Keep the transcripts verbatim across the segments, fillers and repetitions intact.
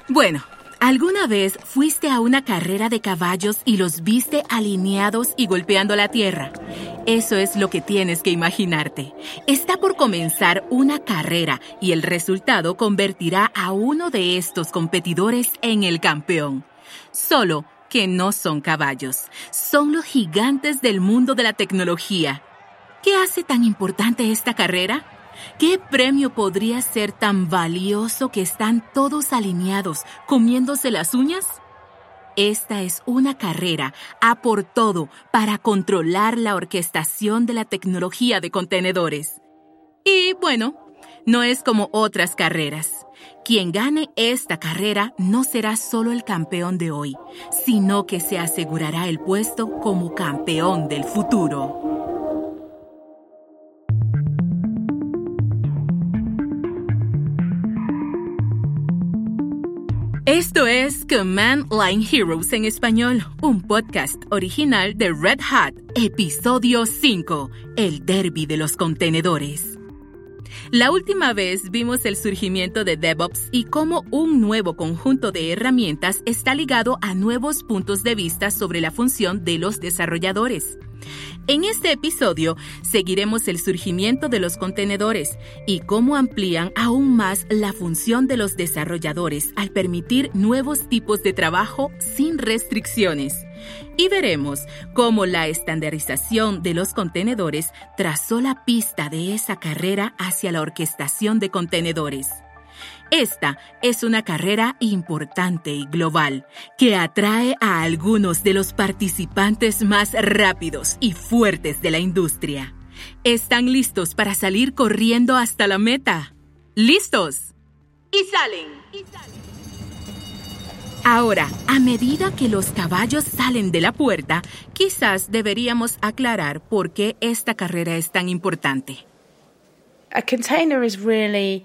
Bueno, ¿alguna vez fuiste a una carrera de caballos y los viste alineados y golpeando la tierra? Eso es lo que tienes que imaginarte. Está por comenzar una carrera y el resultado convertirá a uno de estos competidores en el campeón. Solo que no son caballos, son los gigantes del mundo de la tecnología. ¿Qué hace tan importante esta carrera? ¿Qué premio podría ser tan valioso que están todos alineados, comiéndose las uñas? Esta es una carrera a por todo para controlar la orquestación de la tecnología de contenedores. Y bueno, no es como otras carreras. Quien gane esta carrera no será solo el campeón de hoy, sino que se asegurará el puesto como campeón del futuro. Esto es Command Line Heroes en español, un podcast original de Red Hat, episodio cinco, el derbi de los contenedores. La última vez vimos el surgimiento de DevOps y cómo un nuevo conjunto de herramientas está ligado a nuevos puntos de vista sobre la función de los desarrolladores. En este episodio seguiremos el surgimiento de los contenedores y cómo amplían aún más la función de los desarrolladores al permitir nuevos tipos de trabajo sin restricciones. Y veremos cómo la estandarización de los contenedores trazó la pista de esa carrera hacia la orquestación de contenedores. Esta es una carrera importante y global que atrae a algunos de los participantes más rápidos y fuertes de la industria. ¿Están listos para salir corriendo hasta la meta? ¿Listos? ¡Y salen! ¡Y salen! Ahora, a medida que los caballos salen de la puerta, quizás deberíamos aclarar por qué esta carrera es tan importante. A container is really...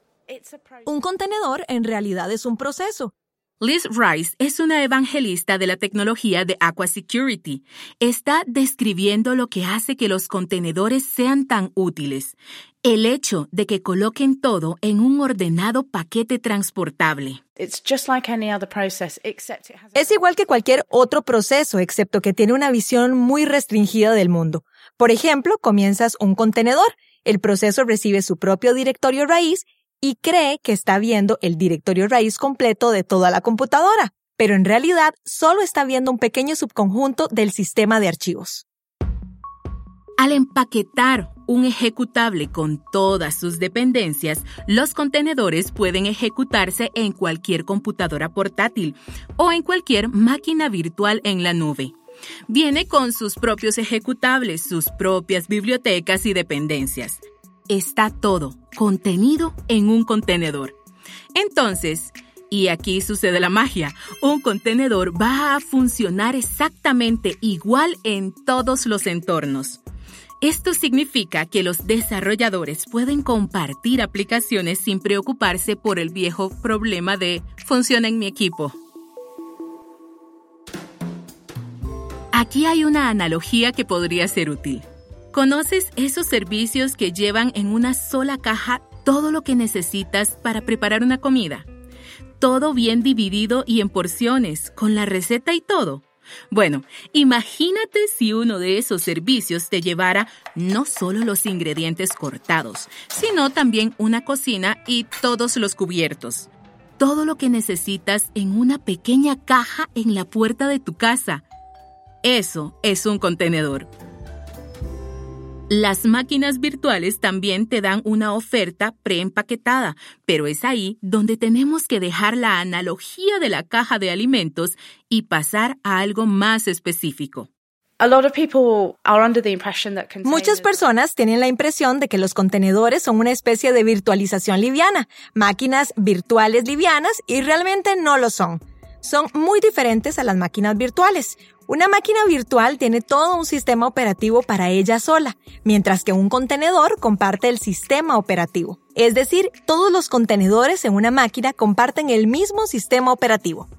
Un contenedor en realidad es un proceso. Liz Rice es una evangelista de la tecnología de Aqua Security. Está describiendo lo que hace que los contenedores sean tan útiles. El hecho de que coloquen todo en un ordenado paquete transportable. It's just like any other process, except it has a... Es igual que cualquier otro proceso, excepto que tiene una visión muy restringida del mundo. Por ejemplo, comienzas un contenedor. El proceso recibe su propio directorio raíz y cree que está viendo el directorio raíz completo de toda la computadora, pero en realidad solo está viendo un pequeño subconjunto del sistema de archivos. Al empaquetar un ejecutable con todas sus dependencias, los contenedores pueden ejecutarse en cualquier computadora portátil o en cualquier máquina virtual en la nube. Viene con sus propios ejecutables, sus propias bibliotecas y dependencias. Está todo contenido en un contenedor. Entonces, y aquí sucede la magia, un contenedor va a funcionar exactamente igual en todos los entornos. Esto significa que los desarrolladores pueden compartir aplicaciones sin preocuparse por el viejo problema de ¿funciona en mi equipo? Aquí hay una analogía que podría ser útil. ¿Conoces esos servicios que llevan en una sola caja todo lo que necesitas para preparar una comida? Todo bien dividido y en porciones, con la receta y todo. Bueno, imagínate si uno de esos servicios te llevara no solo los ingredientes cortados, sino también una cocina y todos los cubiertos. Todo lo que necesitas en una pequeña caja en la puerta de tu casa. Eso es un contenedor. Las máquinas virtuales también te dan una oferta preempaquetada, pero es ahí donde tenemos que dejar la analogía de la caja de alimentos y pasar a algo más específico. A lot of people are under the impression that containers... Muchas personas tienen la impresión de que los contenedores son una especie de virtualización liviana, máquinas virtuales livianas, y realmente no lo son. Son muy diferentes a las máquinas virtuales. Una máquina virtual tiene todo un sistema operativo para ella sola, mientras que un contenedor comparte el sistema operativo. Es decir, todos los contenedores en una máquina comparten el mismo sistema operativo.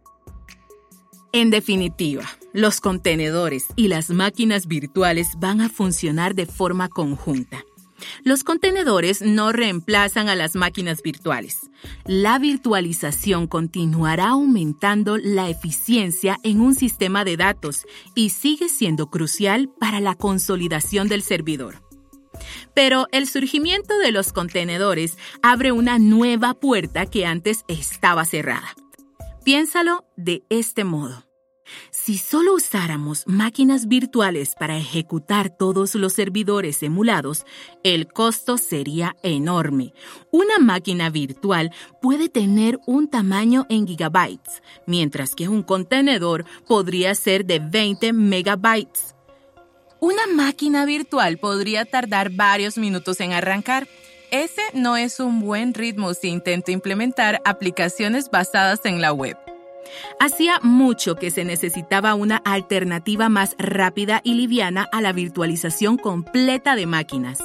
En definitiva, los contenedores y las máquinas virtuales van a funcionar de forma conjunta. Los contenedores no reemplazan a las máquinas virtuales. La virtualización continuará aumentando la eficiencia en un sistema de datos y sigue siendo crucial para la consolidación del servidor. Pero el surgimiento de los contenedores abre una nueva puerta que antes estaba cerrada. Piénsalo de este modo. Si solo usáramos máquinas virtuales para ejecutar todos los servidores emulados, el costo sería enorme. Una máquina virtual puede tener un tamaño en gigabytes, mientras que un contenedor podría ser de veinte megabytes. Una máquina virtual podría tardar varios minutos en arrancar. Ese no es un buen ritmo si intento implementar aplicaciones basadas en la web. Hacía mucho que se necesitaba una alternativa más rápida y liviana a la virtualización completa de máquinas.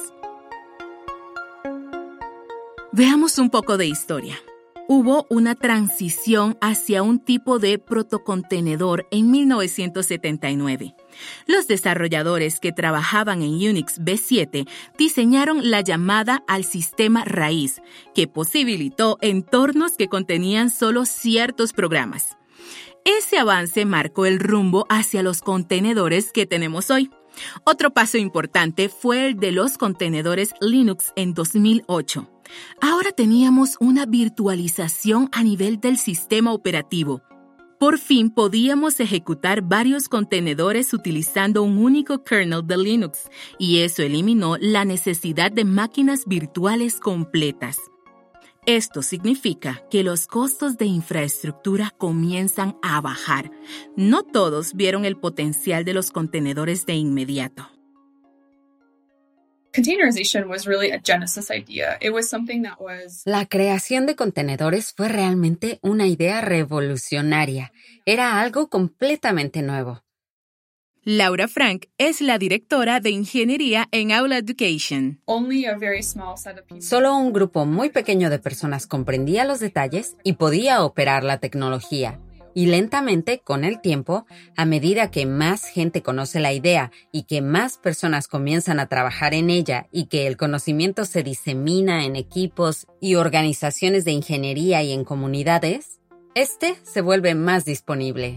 Veamos un poco de historia. Hubo una transición hacia un tipo de protocontenedor en mil novecientos setenta y nueve. Los desarrolladores que trabajaban en Unix V siete diseñaron la llamada al sistema raíz, que posibilitó entornos que contenían solo ciertos programas. Ese avance marcó el rumbo hacia los contenedores que tenemos hoy. Otro paso importante fue el de los contenedores Linux en dos mil ocho. Ahora teníamos una virtualización a nivel del sistema operativo. Por fin podíamos ejecutar varios contenedores utilizando un único kernel de Linux, y eso eliminó la necesidad de máquinas virtuales completas. Esto significa que los costos de infraestructura comienzan a bajar. No todos vieron el potencial de los contenedores de inmediato. Containerization was really a Genesis idea. It was something that was... La creación de contenedores fue realmente una idea revolucionaria. Era algo completamente nuevo. Laura Frank es la directora de ingeniería en Aula Education. Only a very small set of people. Solo un grupo muy pequeño de personas comprendía los detalles y podía operar la tecnología. Y lentamente, con el tiempo, a medida que más gente conoce la idea y que más personas comienzan a trabajar en ella y que el conocimiento se disemina en equipos y organizaciones de ingeniería y en comunidades, este se vuelve más disponible.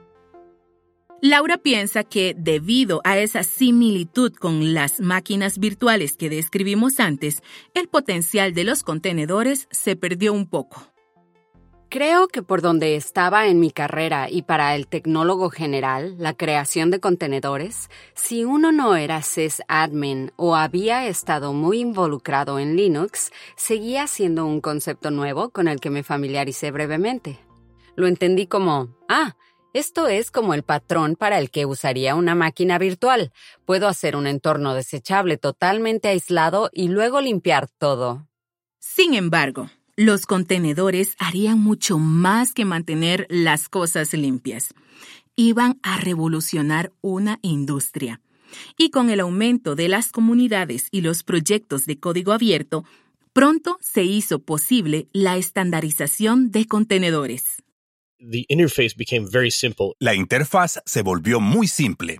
Laura piensa que, debido a esa similitud con las máquinas virtuales que describimos antes, el potencial de los contenedores se perdió un poco. Creo que por donde estaba en mi carrera y para el tecnólogo general, la creación de contenedores, si uno no era sysadmin o había estado muy involucrado en Linux, seguía siendo un concepto nuevo con el que me familiaricé brevemente. Lo entendí como, ah, esto es como el patrón para el que usaría una máquina virtual. Puedo hacer un entorno desechable totalmente aislado y luego limpiar todo. Sin embargo, los contenedores harían mucho más que mantener las cosas limpias. Iban a revolucionar una industria. Y con el aumento de las comunidades y los proyectos de código abierto, pronto se hizo posible la estandarización de contenedores. The interface became very simple. La interfaz se volvió muy simple.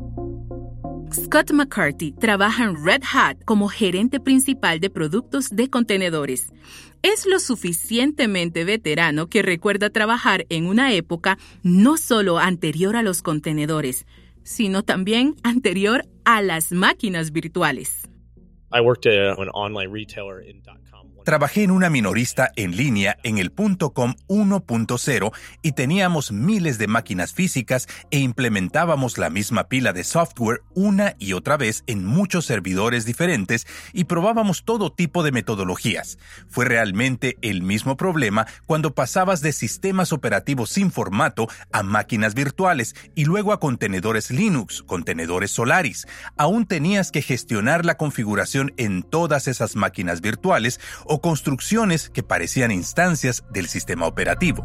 Scott McCarthy trabaja en Red Hat como gerente principal de productos de contenedores. Es lo suficientemente veterano que recuerda trabajar en una época no solo anterior a los contenedores, sino también anterior a las máquinas virtuales. I worked at an online retailer in .com. Trabajé en una minorista en línea en el .com uno punto cero y teníamos miles de máquinas físicas e implementábamos la misma pila de software una y otra vez en muchos servidores diferentes y probábamos todo tipo de metodologías. Fue realmente el mismo problema cuando pasabas de sistemas operativos sin formato a máquinas virtuales y luego a contenedores Linux, contenedores Solaris. Aún tenías que gestionar la configuración en todas esas máquinas virtuales o construcciones que parecían instancias del sistema operativo.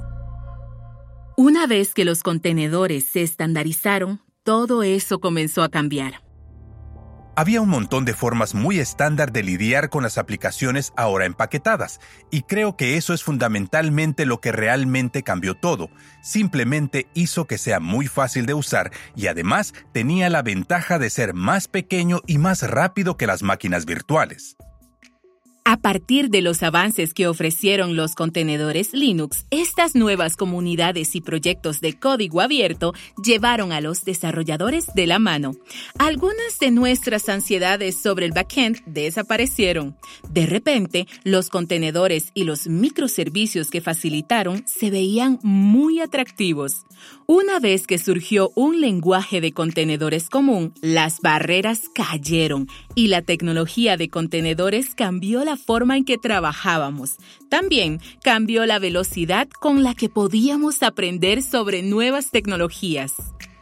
Una vez que los contenedores se estandarizaron, todo eso comenzó a cambiar. Había un montón de formas muy estándar de lidiar con las aplicaciones ahora empaquetadas, y creo que eso es fundamentalmente lo que realmente cambió todo. Simplemente hizo que sea muy fácil de usar y además tenía la ventaja de ser más pequeño y más rápido que las máquinas virtuales. A partir de los avances que ofrecieron los contenedores Linux, estas nuevas comunidades y proyectos de código abierto llevaron a los desarrolladores de la mano. Algunas de nuestras ansiedades sobre el backend desaparecieron. De repente, los contenedores y los microservicios que facilitaron se veían muy atractivos. Una vez que surgió un lenguaje de contenedores común, las barreras cayeron y la tecnología de contenedores cambió la forma en que trabajábamos. También cambió la velocidad con la que podíamos aprender sobre nuevas tecnologías.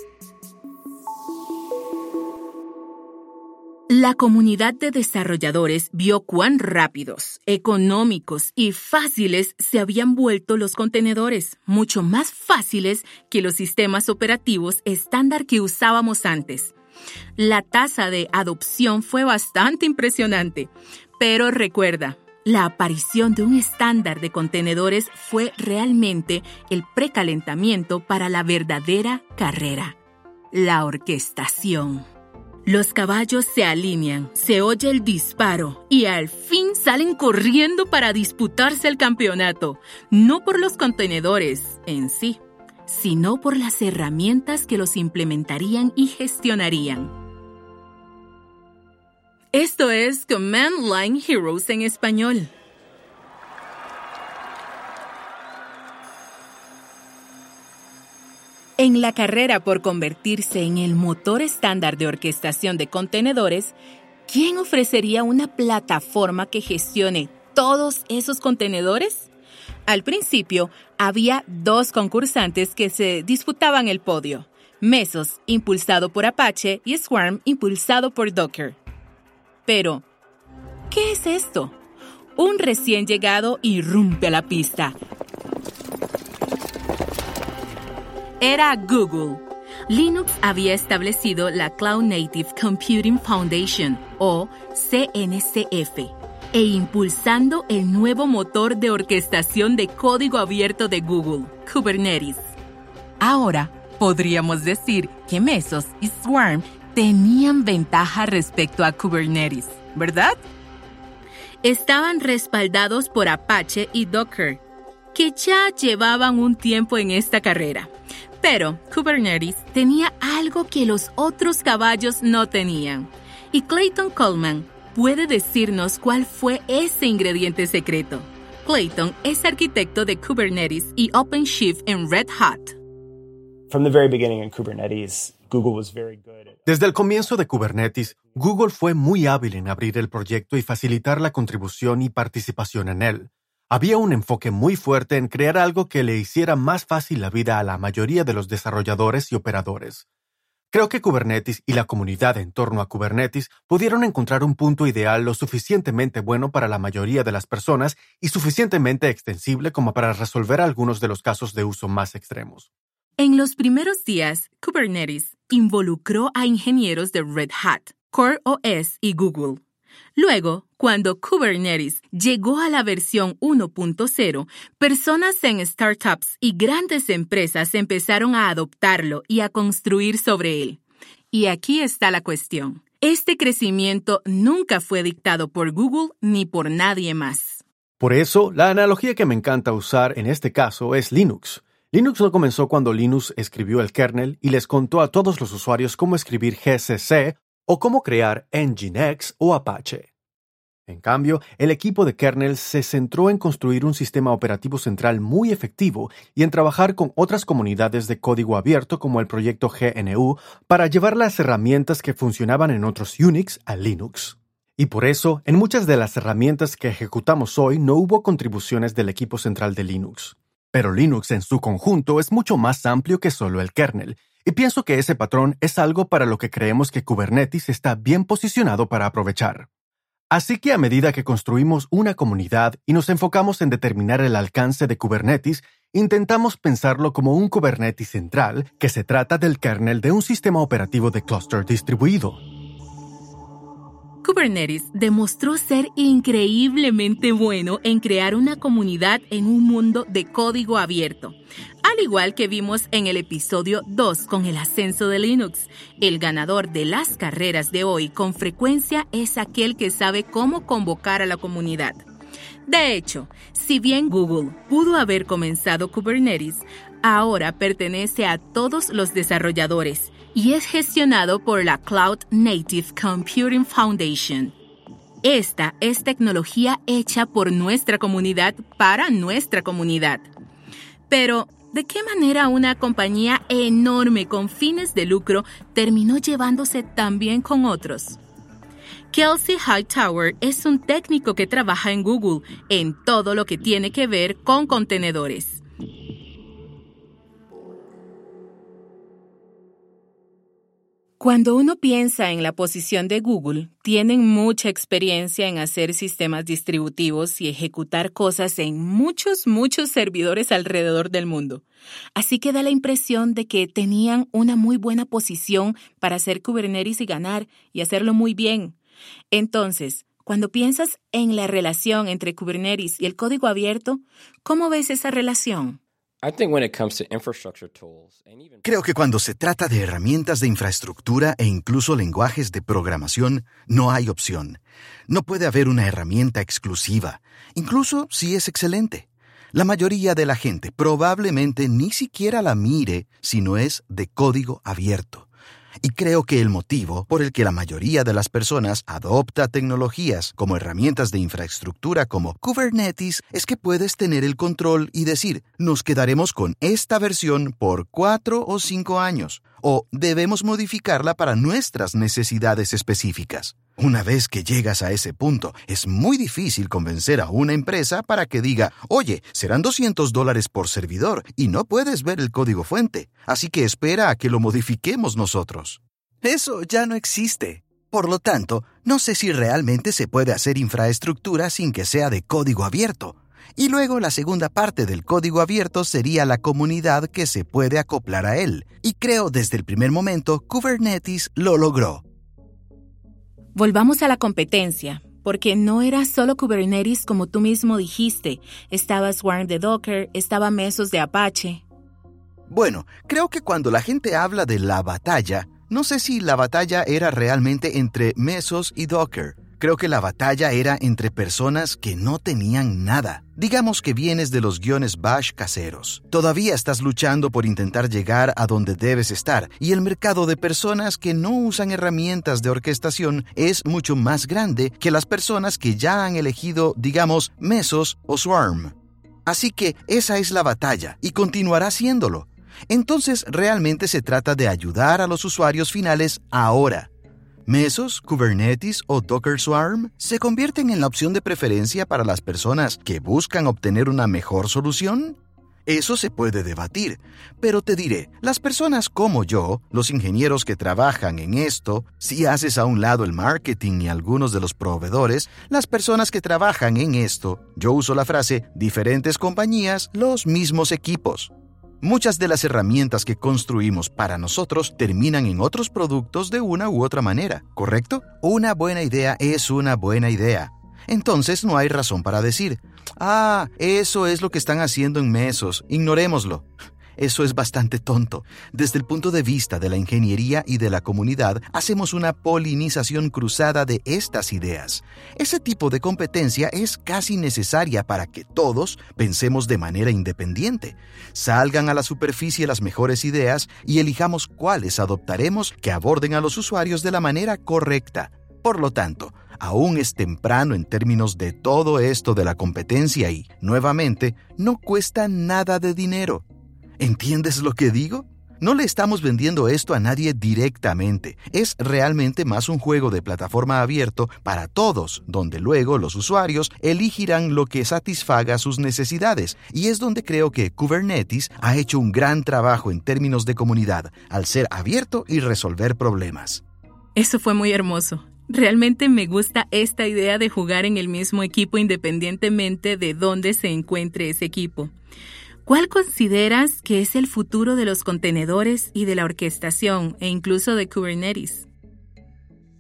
La comunidad de desarrolladores vio cuán rápidos, económicos y fáciles se habían vuelto los contenedores, mucho más fáciles que los sistemas operativos estándar que usábamos antes. La tasa de adopción fue bastante impresionante, pero recuerda, la aparición de un estándar de contenedores fue realmente el precalentamiento para la verdadera carrera, la orquestación. Los caballos se alinean, se oye el disparo y al fin salen corriendo para disputarse el campeonato, no por los contenedores en sí, sino por las herramientas que los implementarían y gestionarían. Esto es Command Line Heroes en español. En la carrera por convertirse en el motor estándar de orquestación de contenedores, ¿quién ofrecería una plataforma que gestione todos esos contenedores? Al principio, había dos concursantes que se disputaban el podio: Mesos, impulsado por Apache, y Swarm, impulsado por Docker. Pero, ¿qué es esto? Un recién llegado irrumpe a la pista. Era Google. Linux había establecido la Cloud Native Computing Foundation, o C N C F, e impulsando el nuevo motor de orquestación de código abierto de Google, Kubernetes. Ahora, podríamos decir que Mesos y Swarm tenían ventaja respecto a Kubernetes, ¿verdad? Estaban respaldados por Apache y Docker, que ya llevaban un tiempo en esta carrera. Pero Kubernetes tenía algo que los otros caballos no tenían. Y Clayton Coleman puede decirnos cuál fue ese ingrediente secreto. Clayton es arquitecto de Kubernetes y OpenShift en Red Hat. From the very beginning in Kubernetes, Google was very good at... Desde el comienzo de Kubernetes, Google fue muy hábil en abrir el proyecto y facilitar la contribución y participación en él. Había un enfoque muy fuerte en crear algo que le hiciera más fácil la vida a la mayoría de los desarrolladores y operadores. Creo que Kubernetes y la comunidad en torno a Kubernetes pudieron encontrar un punto ideal lo suficientemente bueno para la mayoría de las personas y suficientemente extensible como para resolver algunos de los casos de uso más extremos. En los primeros días, Kubernetes involucró a ingenieros de Red Hat, CoreOS y Google. Luego, cuando Kubernetes llegó a la versión uno punto cero, personas en startups y grandes empresas empezaron a adoptarlo y a construir sobre él. Y aquí está la cuestión. Este crecimiento nunca fue dictado por Google ni por nadie más. Por eso, la analogía que me encanta usar en este caso es Linux. Linux no comenzó cuando Linus escribió el kernel y les contó a todos los usuarios cómo escribir G C C o cómo crear Nginx o Apache. En cambio, el equipo de kernel se centró en construir un sistema operativo central muy efectivo y en trabajar con otras comunidades de código abierto como el proyecto G N U para llevar las herramientas que funcionaban en otros Unix a Linux. Y por eso, en muchas de las herramientas que ejecutamos hoy no hubo contribuciones del equipo central de Linux. Pero Linux en su conjunto es mucho más amplio que solo el kernel, y pienso que ese patrón es algo para lo que creemos que Kubernetes está bien posicionado para aprovechar. Así que a medida que construimos una comunidad y nos enfocamos en determinar el alcance de Kubernetes, intentamos pensarlo como un Kubernetes central que se trata del kernel de un sistema operativo de clúster distribuido. Kubernetes demostró ser increíblemente bueno en crear una comunidad en un mundo de código abierto. Al igual que vimos en el episodio dos con el ascenso de Linux, el ganador de las carreras de hoy con frecuencia es aquel que sabe cómo convocar a la comunidad. De hecho, si bien Google pudo haber comenzado Kubernetes, ahora pertenece a todos los desarrolladores y es gestionado por la Cloud Native Computing Foundation. Esta es tecnología hecha por nuestra comunidad para nuestra comunidad. Pero, ¿de qué manera una compañía enorme con fines de lucro terminó llevándose tan bien con otros? Kelsey Hightower es un técnico que trabaja en Google en todo lo que tiene que ver con contenedores. Cuando uno piensa en la posición de Google, tienen mucha experiencia en hacer sistemas distributivos y ejecutar cosas en muchos, muchos servidores alrededor del mundo. Así que da la impresión de que tenían una muy buena posición para hacer Kubernetes y ganar, y hacerlo muy bien. Entonces, cuando piensas en la relación entre Kubernetes y el código abierto, ¿cómo ves esa relación? Creo que cuando se trata de herramientas de infraestructura e incluso lenguajes de programación, no hay opción. No puede haber una herramienta exclusiva, incluso si es excelente. La mayoría de la gente probablemente ni siquiera la mire si no es de código abierto. Y creo que el motivo por el que la mayoría de las personas adopta tecnologías como herramientas de infraestructura como Kubernetes es que puedes tener el control y decir, nos quedaremos con esta versión por cuatro o cinco años, o debemos modificarla para nuestras necesidades específicas. Una vez que llegas a ese punto, es muy difícil convencer a una empresa para que diga, oye, serán doscientos dólares por servidor y no puedes ver el código fuente, así que espera a que lo modifiquemos nosotros. Eso ya no existe. Por lo tanto, no sé si realmente se puede hacer infraestructura sin que sea de código abierto. Y luego la segunda parte del código abierto sería la comunidad que se puede acoplar a él. Y creo desde el primer momento Kubernetes lo logró. Volvamos a la competencia, porque no era solo Kubernetes como tú mismo dijiste. Estaba Swarm de Docker, estaba Mesos de Apache. Bueno, creo que cuando la gente habla de la batalla, no sé si la batalla era realmente entre Mesos y Docker. Creo que la batalla era entre personas que no tenían nada. Digamos que vienes de los guiones bash caseros. Todavía estás luchando por intentar llegar a donde debes estar, y el mercado de personas que no usan herramientas de orquestación es mucho más grande que las personas que ya han elegido, digamos, Mesos o Swarm. Así que esa es la batalla, y continuará siéndolo. Entonces, realmente se trata de ayudar a los usuarios finales ahora. Mesos, Kubernetes o Docker Swarm se convierten en la opción de preferencia para las personas que buscan obtener una mejor solución. Eso se puede debatir, pero te diré, las personas como yo, los ingenieros que trabajan en esto, si haces a un lado el marketing y algunos de los proveedores, las personas que trabajan en esto, yo uso la frase diferentes compañías, los mismos equipos. Muchas de las herramientas que construimos para nosotros terminan en otros productos de una u otra manera, ¿correcto? Una buena idea es una buena idea. Entonces no hay razón para decir, ah, eso es lo que están haciendo en Mesos, ignorémoslo. Eso es bastante tonto. Desde el punto de vista de la ingeniería y de la comunidad, hacemos una polinización cruzada de estas ideas. Ese tipo de competencia es casi necesaria para que todos pensemos de manera independiente. Salgan a la superficie las mejores ideas y elijamos cuáles adoptaremos que aborden a los usuarios de la manera correcta. Por lo tanto, aún es temprano en términos de todo esto de la competencia y, nuevamente, no cuesta nada de dinero. ¿Entiendes lo que digo? No le estamos vendiendo esto a nadie directamente. Es realmente más un juego de plataforma abierto para todos, donde luego los usuarios elegirán lo que satisfaga sus necesidades. Y es donde creo que Kubernetes ha hecho un gran trabajo en términos de comunidad, al ser abierto y resolver problemas. Eso fue muy hermoso. Realmente me gusta esta idea de jugar en el mismo equipo independientemente de dónde se encuentre ese equipo. ¿Cuál consideras que es el futuro de los contenedores y de la orquestación e incluso de Kubernetes?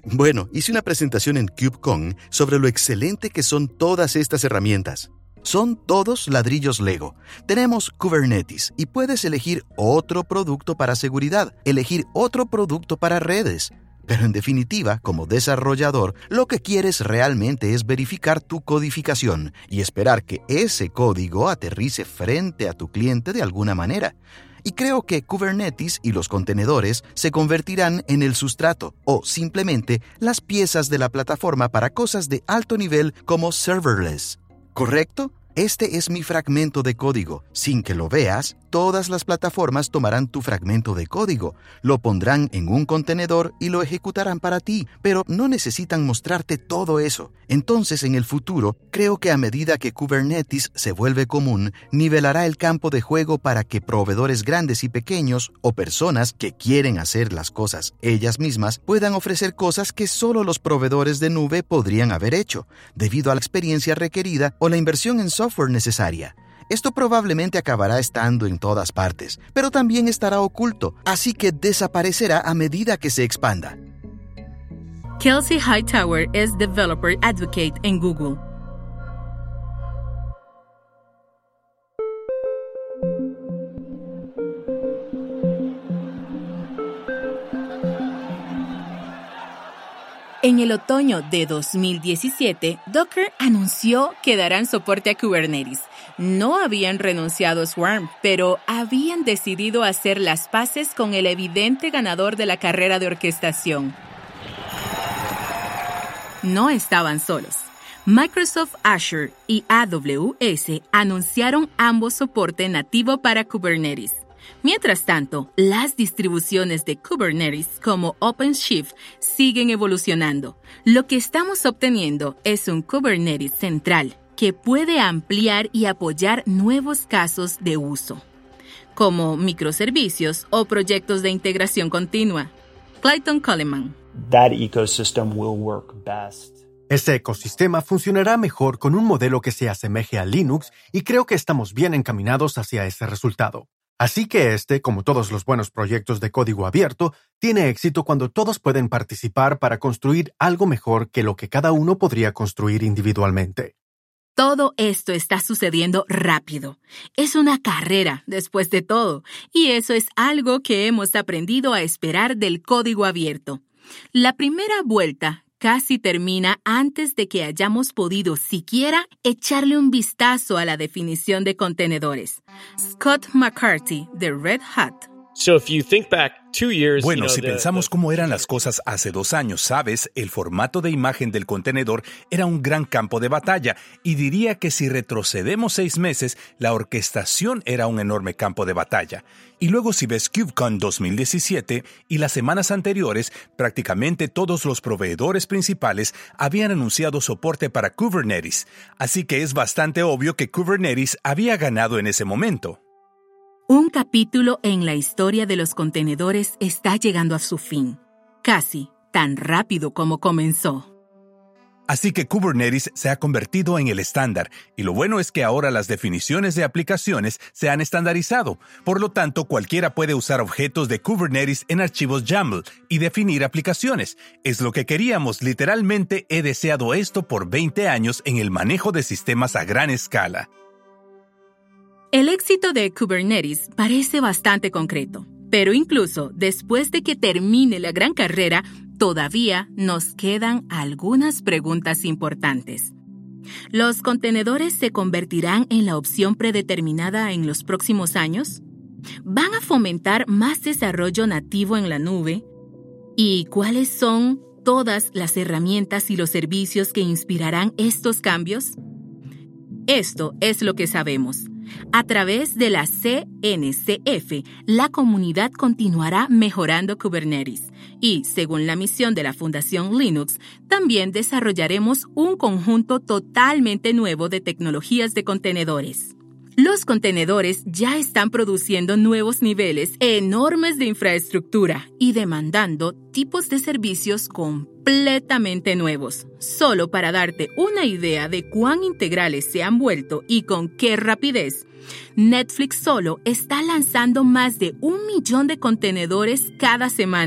Bueno, hice una presentación en KubeCon sobre lo excelente que son todas estas herramientas. Son todos ladrillos Lego. Tenemos Kubernetes y puedes elegir otro producto para seguridad, elegir otro producto para redes. Pero en definitiva, como desarrollador, lo que quieres realmente es verificar tu codificación y esperar que ese código aterrice frente a tu cliente de alguna manera. Y creo que Kubernetes y los contenedores se convertirán en el sustrato o simplemente las piezas de la plataforma para cosas de alto nivel como serverless. ¿Correcto? Este es mi fragmento de código. Sin que lo veas, todas las plataformas tomarán tu fragmento de código, lo pondrán en un contenedor y lo ejecutarán para ti, pero no necesitan mostrarte todo eso. Entonces, en el futuro, creo que a medida que Kubernetes se vuelve común, nivelará el campo de juego para que proveedores grandes y pequeños o personas que quieren hacer las cosas ellas mismas puedan ofrecer cosas que solo los proveedores de nube podrían haber hecho, debido a la experiencia requerida o la inversión en software necesaria. Esto probablemente acabará estando en todas partes, pero también estará oculto, así que desaparecerá a medida que se expanda. Kelsey Hightower es Developer Advocate en Google. En el otoño de dos mil diecisiete, Docker anunció que darán soporte a Kubernetes. No habían renunciado a Swarm, pero habían decidido hacer las paces con el evidente ganador de la carrera de orquestación. No estaban solos. Microsoft Azure y A W S anunciaron ambos soporte nativo para Kubernetes. Mientras tanto, las distribuciones de Kubernetes como OpenShift siguen evolucionando. Lo que estamos obteniendo es un Kubernetes central que puede ampliar y apoyar nuevos casos de uso, como microservicios o proyectos de integración continua. Clayton Coleman. That ecosystem will work best. Ese ecosistema funcionará mejor con un modelo que se asemeje a Linux y creo que estamos bien encaminados hacia ese resultado. Así que este, como todos los buenos proyectos de código abierto, tiene éxito cuando todos pueden participar para construir algo mejor que lo que cada uno podría construir individualmente. Todo esto está sucediendo rápido. Es una carrera, después de todo, y eso es algo que hemos aprendido a esperar del código abierto. La primera vuelta casi termina antes de que hayamos podido siquiera echarle un vistazo a la definición de contenedores. Scott McCarthy, de Red Hat. So if you think back two years, bueno, you know, si the, pensamos the... cómo eran las cosas hace dos años, ¿sabes? El formato de imagen del contenedor era un gran campo de batalla y diría que si retrocedemos seis meses, la orquestación era un enorme campo de batalla. Y luego si ves KubeCon dos mil diecisiete y las semanas anteriores, prácticamente todos los proveedores principales habían anunciado soporte para Kubernetes, así que es bastante obvio que Kubernetes había ganado en ese momento. Un capítulo en la historia de los contenedores está llegando a su fin, casi tan rápido como comenzó. Así que Kubernetes se ha convertido en el estándar, y lo bueno es que ahora las definiciones de aplicaciones se han estandarizado. Por lo tanto, cualquiera puede usar objetos de Kubernetes en archivos YAML y definir aplicaciones. Es lo que queríamos, literalmente he deseado esto por veinte años en el manejo de sistemas a gran escala. El éxito de Kubernetes parece bastante concreto, pero incluso después de que termine la gran carrera, todavía nos quedan algunas preguntas importantes. ¿Los contenedores se convertirán en la opción predeterminada en los próximos años? ¿Van a fomentar más desarrollo nativo en la nube? ¿Y cuáles son todas las herramientas y los servicios que inspirarán estos cambios? Esto es lo que sabemos. A través de la C N C F, la comunidad continuará mejorando Kubernetes y, según la misión de la Fundación Linux, también desarrollaremos un conjunto totalmente nuevo de tecnologías de contenedores. Los contenedores ya están produciendo nuevos niveles enormes de infraestructura y demandando tipos de servicios completamente nuevos. Solo para darte una idea de cuán integrales se han vuelto y con qué rapidez, Netflix solo está lanzando más de un millón de contenedores cada semana.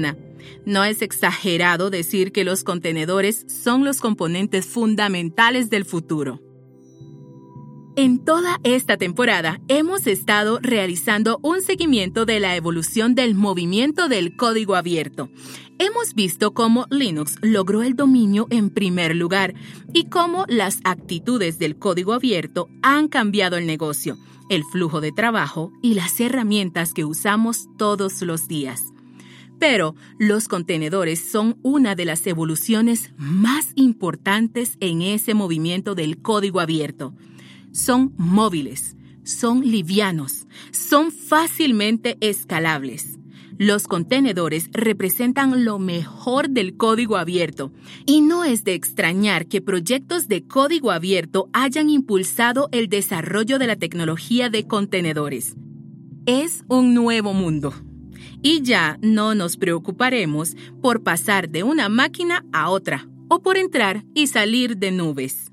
No es exagerado decir que los contenedores son los componentes fundamentales del futuro. En toda esta temporada hemos estado realizando un seguimiento de la evolución del movimiento del código abierto. Hemos visto cómo Linux logró el dominio en primer lugar y cómo las actitudes del código abierto han cambiado el negocio, el flujo de trabajo y las herramientas que usamos todos los días. Pero los contenedores son una de las evoluciones más importantes en ese movimiento del código abierto. Son móviles, son livianos, son fácilmente escalables. Los contenedores representan lo mejor del código abierto y no es de extrañar que proyectos de código abierto hayan impulsado el desarrollo de la tecnología de contenedores. Es un nuevo mundo y ya no nos preocuparemos por pasar de una máquina a otra o por entrar y salir de nubes.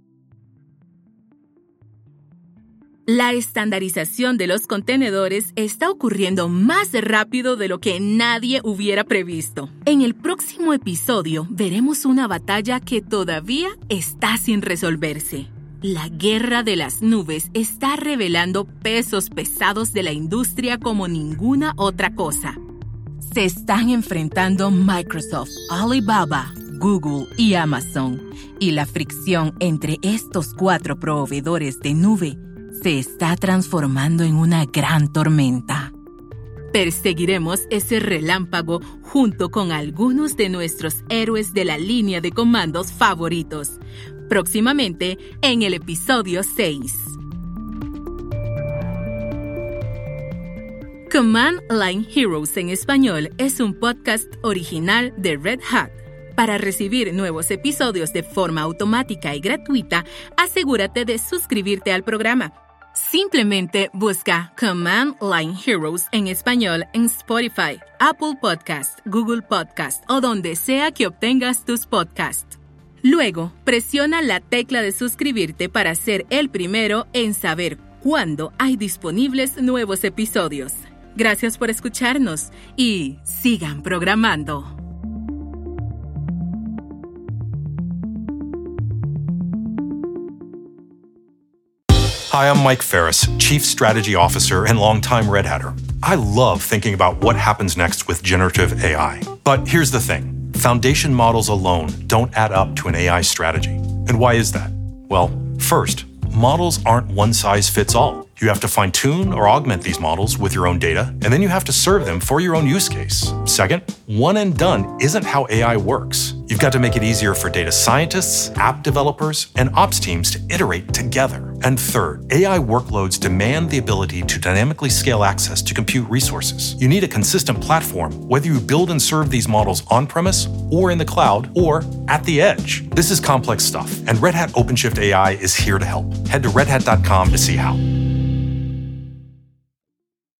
La estandarización de los contenedores está ocurriendo más rápido de lo que nadie hubiera previsto. En el próximo episodio veremos una batalla que todavía está sin resolverse. La guerra de las nubes está revelando pesos pesados de la industria como ninguna otra cosa. Se están enfrentando Microsoft, Alibaba, Google y Amazon, y la fricción entre estos cuatro proveedores de nube se está transformando en una gran tormenta. Perseguiremos ese relámpago junto con algunos de nuestros héroes de la línea de comandos favoritos, próximamente en el episodio seis. Command Line Heroes en español es un podcast original de Red Hat. Para recibir nuevos episodios de forma automática y gratuita, asegúrate de suscribirte al programa. Simplemente busca Command Line Heroes en español en Spotify, Apple Podcast, Google Podcast o donde sea que obtengas tus podcasts. Luego, presiona la tecla de suscribirte para ser el primero en saber cuándo hay disponibles nuevos episodios. Gracias por escucharnos y sigan programando. Hi, I'm Mike Ferris, Chief Strategy Officer and longtime Red Hatter. I love thinking about what happens next with generative A I. But here's the thing. Foundation models alone don't add up to an A I strategy. And why is that? Well, first, models aren't one size fits all. You have to fine-tune or augment these models with your own data, and then you have to serve them for your own use case. Second, one and done isn't how A I works. You've got to make it easier for data scientists, app developers, and ops teams to iterate together. And third, A I workloads demand the ability to dynamically scale access to compute resources. You need a consistent platform, whether you build and serve these models on-premise, or in the cloud, or at the edge. This is complex stuff, and Red Hat OpenShift A I is here to help. Head to red hat dot com to see how.